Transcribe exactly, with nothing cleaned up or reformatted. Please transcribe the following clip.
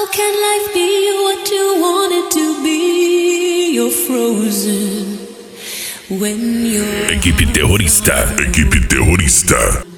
How can life be what you want it to be? You're frozen when you're Equipe terrorista, equipe terrorista.